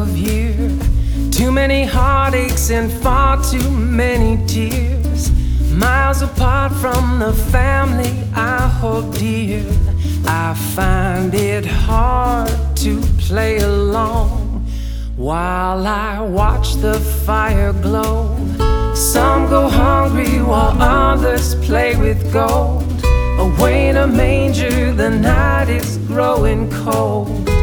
of year. Too many heartaches and far too many tears. Miles apart from the family I hold dear. I find it hard to play along while I watch the fire glow. Some go hungry while others play with gold. Away in a manger, the night is growing cold.